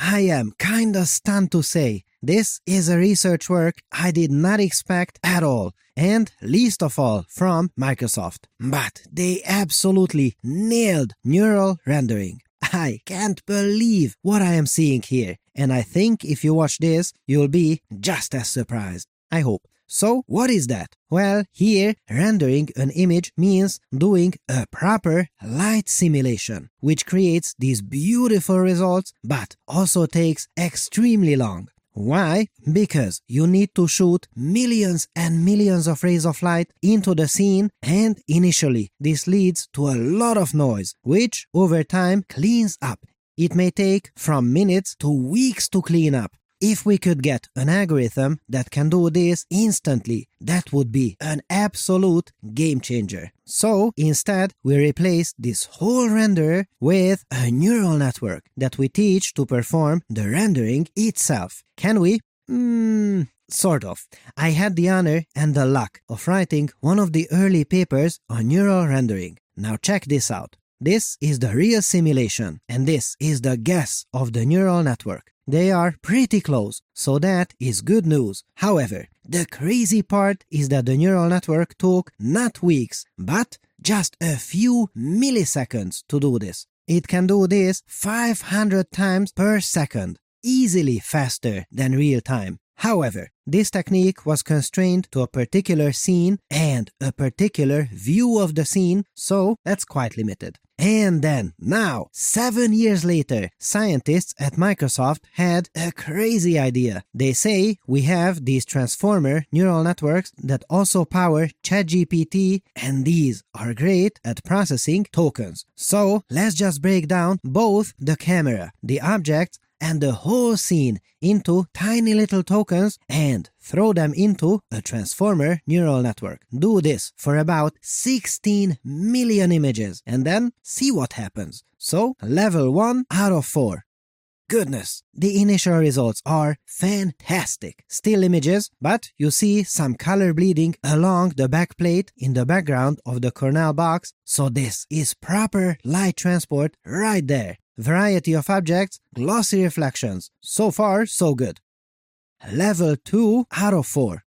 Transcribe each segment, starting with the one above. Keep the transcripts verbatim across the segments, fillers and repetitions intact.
I am kinda stunned to say. This is a research work I did not expect at all, and least of all from Microsoft. But they absolutely nailed neural rendering. I can't believe what I am seeing here, and I think if you watch this, you'll be just as surprised. I hope. So, what is that? Well, here, rendering an image means doing a proper light simulation, which creates these beautiful results, but also takes extremely long. Why? Because you need to shoot millions and millions of rays of light into the scene, and initially this leads to a lot of noise, which over time cleans up. It may take from minutes to weeks to clean up. If we could get an algorithm that can do this instantly, that would be an absolute game changer. So instead, we replace this whole renderer with a neural network that we teach to perform the rendering itself. Can we? Hmm, sort of. I had the honor and the luck of writing one of the early papers on neural rendering. Now check this out. This is the real simulation, and this is the guess of the neural network. They are pretty close, so that is good news. However, the crazy part is that the neural network took not weeks, but just a few milliseconds to do this. It can do this five hundred times per second, easily faster than real time. However, this technique was constrained to a particular scene and a particular view of the scene, so that's quite limited. And then, now, seven years later, scientists at Microsoft had a crazy idea. They say we have these transformer neural networks that also power ChatGPT, and these are great at processing tokens. So, let's just break down both the camera, the objects, and the whole scene into tiny little tokens and throw them into a transformer neural network. Do this for about sixteen million images and then see what happens. So, level one out of four. Goodness, the initial results are fantastic. Still images, but you see some color bleeding along the backplate in the background of the Cornell box, so this is proper light transport right there. Variety of objects, glossy reflections. So far, so good. Level two out of four.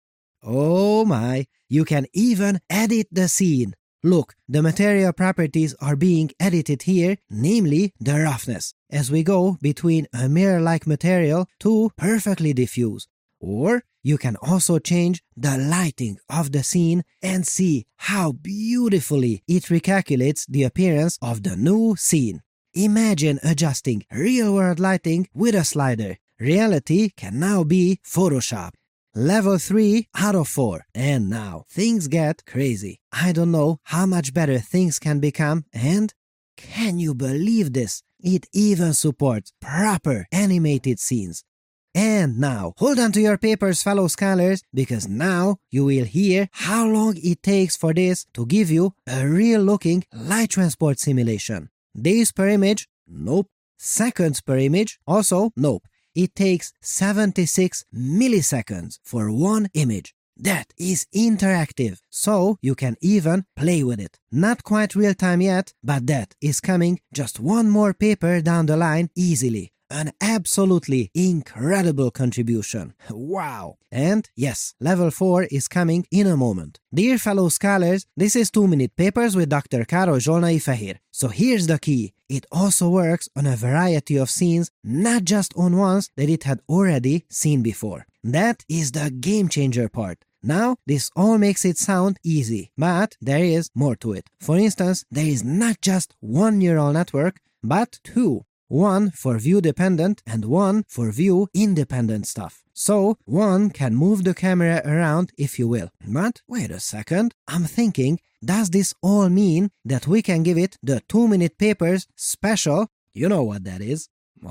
Oh my, you can even edit the scene. Look, the material properties are being edited here, namely the roughness, as we go between a mirror-like material to perfectly diffuse. Or you can also change the lighting of the scene and see how beautifully it recalculates the appearance of the new scene. Imagine adjusting real-world lighting with a slider. Reality can now be Photoshop. Level three out of four. And now, things get crazy. I don't know how much better things can become, and can you believe this? It even supports proper animated scenes. And now, hold on to your papers, fellow scholars, because now you will hear how long it takes for this to give you a real-looking light transport simulation. Days per image? Nope. Seconds per image? Also, nope. It takes seventy-six milliseconds for one image. That is interactive, so you can even play with it. Not quite real time yet, but that is coming just one more paper down the line easily. An absolutely incredible contribution. Wow! And yes, level four is coming in a moment. Dear fellow scholars, this is two minute Papers with Doctor Károly Zsolnai Fehér. So here's the key. It also works on a variety of scenes, not just on ones that it had already seen before. That is the game changer part. Now, this all makes it sound easy, but there is more to it. For instance, there is not just one neural network, but two. One for view-dependent and one for view-independent stuff. So, one can move the camera around if you will. But, wait a second, I'm thinking, does this all mean that we can give it the two minute Papers special? You know what that is.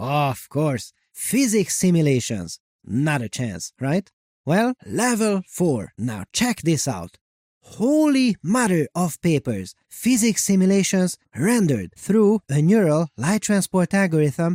Of course, physics simulations. Not a chance, right? Well, level four. Now check this out. Holy mother of papers! Physics simulations rendered through a neural light transport algorithm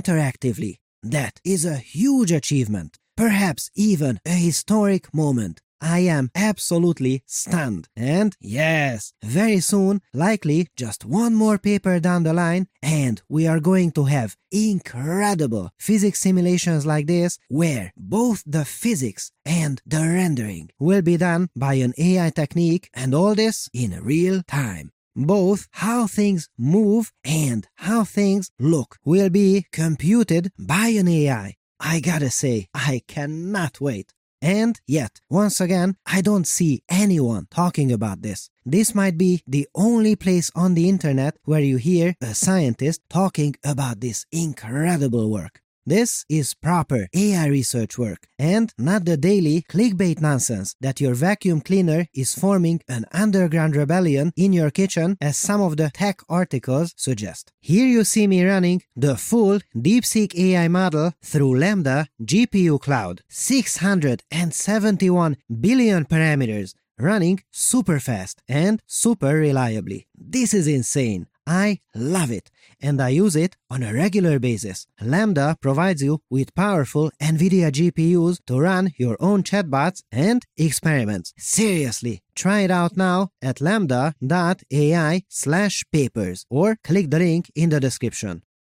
interactively. That is a huge achievement, perhaps even a historic moment. I am absolutely stunned. And yes, very soon, likely just one more paper down the line, and we are going to have incredible physics simulations like this, where both the physics and the rendering will be done by an A I technique, and all this in real time. Both how things move and how things look will be computed by an A I. I gotta say, I cannot wait. And yet, once again, I don't see anyone talking about this. This might be the only place on the internet where you hear a scientist talking about this incredible work. This is proper A I research work, and not the daily clickbait nonsense that your vacuum cleaner is forming an underground rebellion in your kitchen, as some of the tech articles suggest. Here you see me running the full DeepSeek A I model through Lambda G P U Cloud, six hundred seventy-one billion parameters, running super fast and super reliably. This is insane. I love it, and I use it on a regular basis. Lambda provides you with powerful NVIDIA G P Us to run your own chatbots and experiments. Seriously, try it out now at lambda dot A I slash papers or click the link in the description.